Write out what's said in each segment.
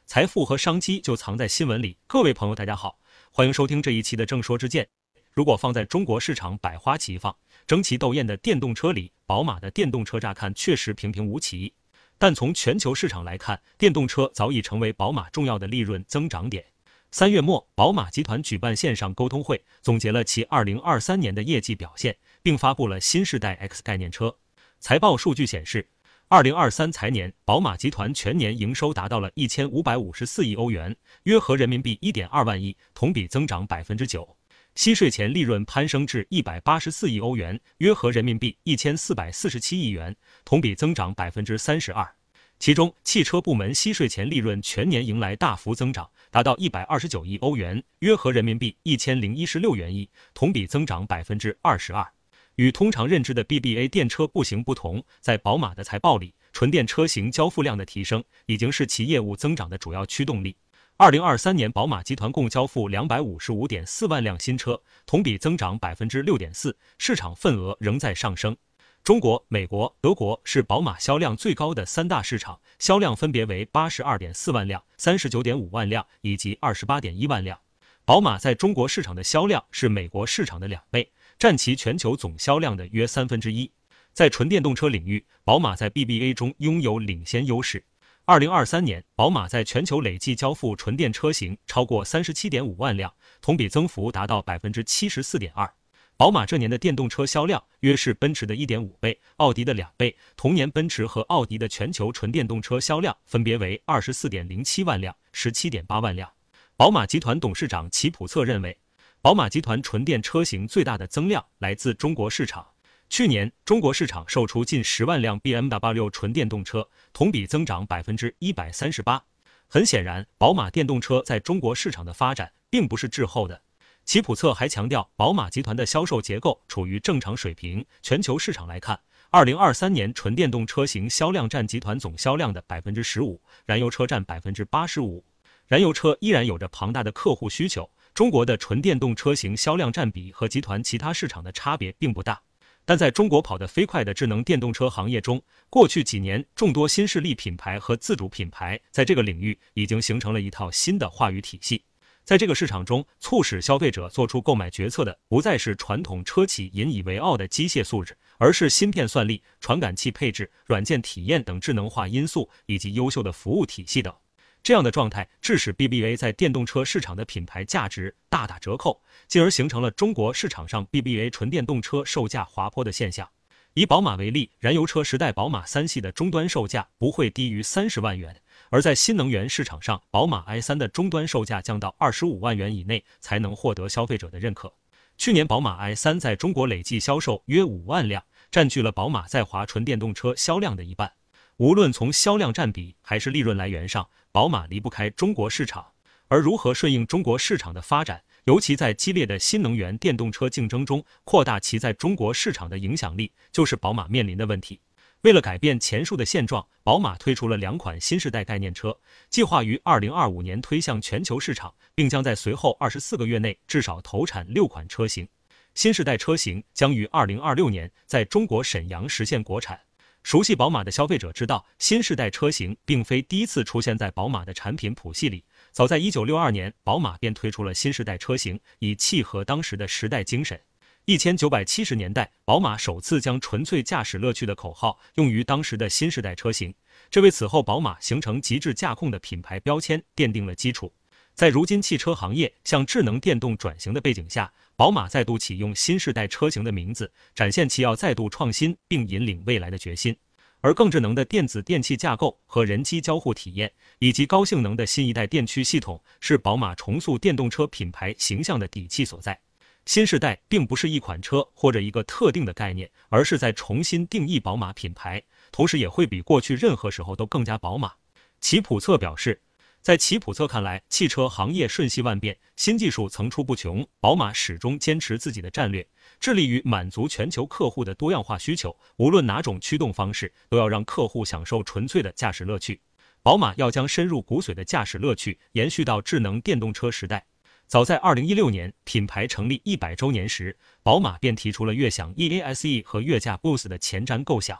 财富和商机就藏在新闻里。各位朋友大家好，欢迎收听这一期的正说之见。如果放在中国市场百花齐放、争奇斗艳的电动车里，宝马的电动车乍看确实平平无奇，但从全球市场来看，电动车早已成为宝马重要的利润增长点。3月末，宝马集团举办线上沟通会，总结了其2023年的业绩表现，并发布了新世代 X 概念车。财报数据显示，2023财年，宝马集团全年营收达到了1554亿欧元，约合人民币 1.2万亿，同比增长 9%。息税前利润攀升至184亿欧元，约合人民币1447亿元，同比增长 32%。其中，汽车部门息税前利润全年迎来大幅增长，达到129亿欧元，约合人民币1016元亿，同比增长 22%。与通常认知的 BBA 电车不行不同，在宝马的财报里，纯电车型交付量的提升已经是其业务增长的主要驱动力。2023年，宝马集团共交付255.4万辆新车，同比增长 6.4%， 市场份额仍在上升。中国、美国、德国是宝马销量最高的3大市场，销量分别为 82.4 万辆、39.5万辆以及 28.1 万辆。宝马在中国市场的销量是美国市场的2倍，占其全球总销量的约1/3。在纯电动车领域，宝马在 BBA 中拥有领先优势。2023年，宝马在全球累计交付纯电车型超过 37.5 万辆，同比增幅达到 74.2%。宝马这年的电动车销量约是奔驰的 1.5 倍，奥迪的2倍。同年，奔驰和奥迪的全球纯电动车销量分别为 24.07 万辆、17.8 万辆。宝马集团董事长齐普策认为，宝马集团纯电车型最大的增量来自中国市场。去年，中国市场售出近10万辆 BMW 纯电动车，同比增长 138%。很显然，宝马电动车在中国市场的发展并不是滞后的。齐普策还强调，宝马集团的销售结构处于正常水平。全球市场来看，2023年纯电动车型销量占集团总销量的 15%， 燃油车占 85%。燃油车依然有着庞大的客户需求，中国的纯电动车型销量占比和集团其他市场的差别并不大。但在中国跑得飞快的智能电动车行业中，过去几年众多新势力品牌和自主品牌在这个领域已经形成了一套新的话语体系。在这个市场中，促使消费者做出购买决策的不再是传统车企引以为傲的机械素质，而是芯片算力、传感器配置、软件体验等智能化因素，以及优秀的服务体系等。这样的状态致使 BBA 在电动车市场的品牌价值大打折扣，进而形成了中国市场上 BBA 纯电动车售价滑坡的现象。以宝马为例，燃油车时代宝马3系的终端售价不会低于30万元，而在新能源市场上，宝马 i3 的终端售价降到25万元以内才能获得消费者的认可。去年宝马 i3 在中国累计销售约5万辆，占据了宝马在华纯电动车销量的一半。无论从销量占比还是利润来源上，宝马离不开中国市场。而如何顺应中国市场的发展，尤其在激烈的新能源电动车竞争中扩大其在中国市场的影响力，就是宝马面临的问题。为了改变前述的现状，宝马推出了2款新世代概念车，计划于2025年推向全球市场，并将在随后24个月内至少投产6款车型。新世代车型将于2026年在中国沈阳实现国产。熟悉宝马的消费者知道，新世代车型并非第一次出现在宝马的产品谱系里。早在1962年，宝马便推出了新世代车型，以契合当时的时代精神。1970年代，宝马首次将纯粹驾驶乐趣的口号用于当时的新世代车型，这为此后宝马形成极致驾控的品牌标签奠定了基础。在如今汽车行业向智能电动转型的背景下，宝马再度启用新世代车型的名字，展现其要再度创新并引领未来的决心。而更智能的电子电器架构和人机交互体验，以及高性能的新一代电驱系统，是宝马重塑电动车品牌形象的底气所在。新世代并不是一款车或者一个特定的概念，而是在重新定义宝马品牌，同时也会比过去任何时候都更加宝马。齐普策表示，在齐普策看来，汽车行业瞬息万变，新技术层出不穷，宝马始终坚持自己的战略，致力于满足全球客户的多样化需求，无论哪种驱动方式，都要让客户享受纯粹的驾驶乐趣。宝马要将深入骨髓的驾驶乐趣延续到智能电动车时代。早在2016年品牌成立100周年时，宝马便提出了悦享 EASE 和悦驾 Boost 的前瞻构想。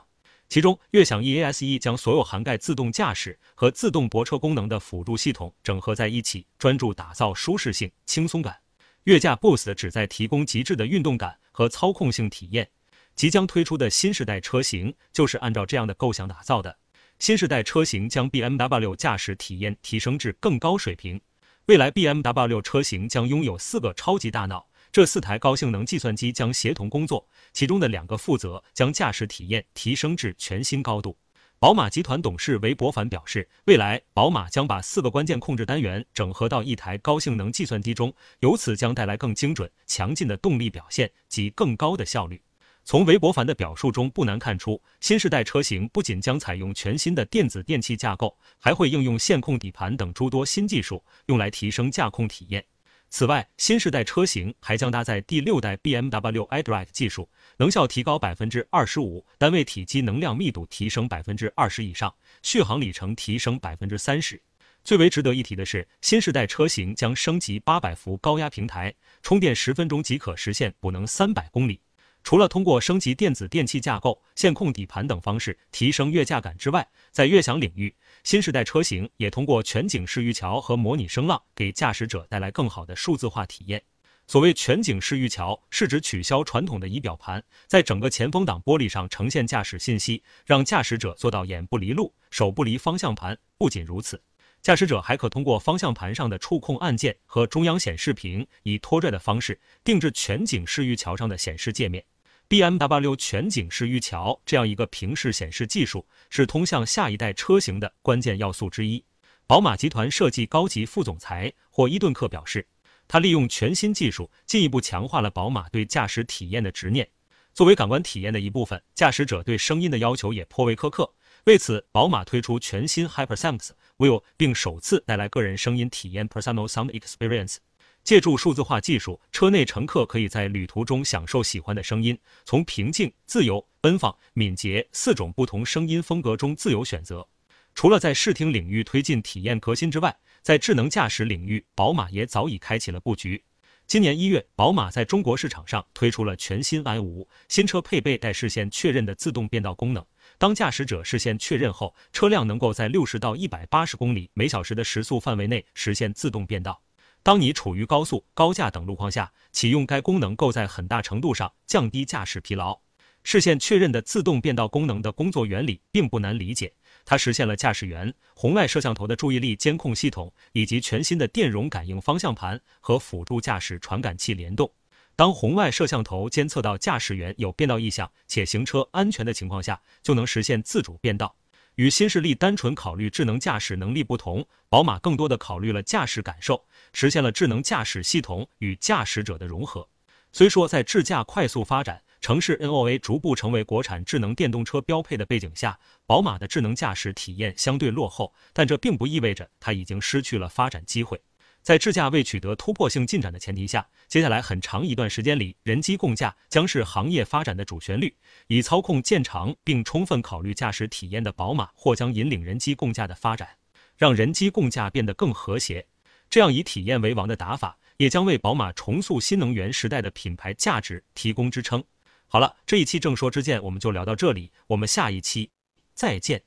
其中，悦享 EASE 将所有涵盖自动驾驶和自动泊车功能的辅助系统整合在一起，专注打造舒适性、轻松感。悦驾 Boost 旨在提供极致的运动感和操控性体验。即将推出的新世代车型就是按照这样的构想打造的。新世代车型将 BMW 驾驶体验提升至更高水平。未来 BMW 车型将拥有4个超级大脑。这4台高性能计算机将协同工作，其中的2个负责将驾驶体验提升至全新高度。宝马集团董事韦伯凡表示，未来宝马将把4个关键控制单元整合到一台高性能计算机中，由此将带来更精准、强劲的动力表现及更高的效率。从韦伯凡的表述中不难看出，新世代车型不仅将采用全新的电子电气架构，还会应用线控底盘等诸多新技术，用来提升驾控体验。此外，新世代车型还将搭载第6代 BMW iDrive 技术，能效提高 25%， 单位体积能量密度提升 20% 以上，续航里程提升 30%。最为值得一提的是，新世代车型将升级800伏高压平台，充电10分钟即可实现补能300公里。除了通过升级电子电气架构、线控底盘等方式提升悦驾感之外，在悦享领域，新世代车型也通过全景式预桥和模拟声浪，给驾驶者带来更好的数字化体验。所谓全景式预桥，是指取消传统的仪表盘，在整个前风挡玻璃上呈现驾驶信息，让驾驶者做到眼不离路、手不离方向盘。不仅如此，驾驶者还可通过方向盘上的触控按键和中央显示屏，以拖拽的方式定制全景式预桥上的显示界面。BMW 全景式预桥这样一个屏式显示技术，是通向下一代车型的关键要素之一。宝马集团设计高级副总裁霍伊顿克表示，他利用全新技术进一步强化了宝马对驾驶体验的执念。作为感官体验的一部分，驾驶者对声音的要求也颇为苛刻。为此，宝马推出全新 HyperSense Wheel， 并首次带来个人声音体验 Personal Sound Experience。借助数字化技术，车内乘客可以在旅途中享受喜欢的声音，从平静、自由、奔放、敏捷4种不同声音风格中自由选择。除了在视听领域推进体验革新之外，在智能驾驶领域，宝马也早已开启了布局。今年1月，宝马在中国市场上推出了全新 i5， 新车配备带视线确认的自动变道功能。当驾驶者视线确认后，车辆能够在60到180公里每小时的时速范围内实现自动变道。当你处于高速、高架等路况下，启用该功能够在很大程度上降低驾驶疲劳。视线确认的自动变道功能的工作原理并不难理解，它实现了驾驶员、红外摄像头的注意力监控系统以及全新的电容感应方向盘和辅助驾驶传感器联动。当红外摄像头监测到驾驶员有变道意向且行车安全的情况下，就能实现自主变道。与新势力单纯考虑智能驾驶能力不同，宝马更多的考虑了驾驶感受，实现了智能驾驶系统与驾驶者的融合。虽说在智驾快速发展、城市 NOA 逐步成为国产智能电动车标配的背景下，宝马的智能驾驶体验相对落后，但这并不意味着它已经失去了发展机会。在智驾未取得突破性进展的前提下，接下来很长一段时间里，人机共驾将是行业发展的主旋律。以操控见长并充分考虑驾驶体验的宝马或将引领人机共驾的发展，让人机共驾变得更和谐。这样以体验为王的打法，也将为宝马重塑新能源时代的品牌价值提供支撑。好了，这一期正说之见我们就聊到这里，我们下一期再见。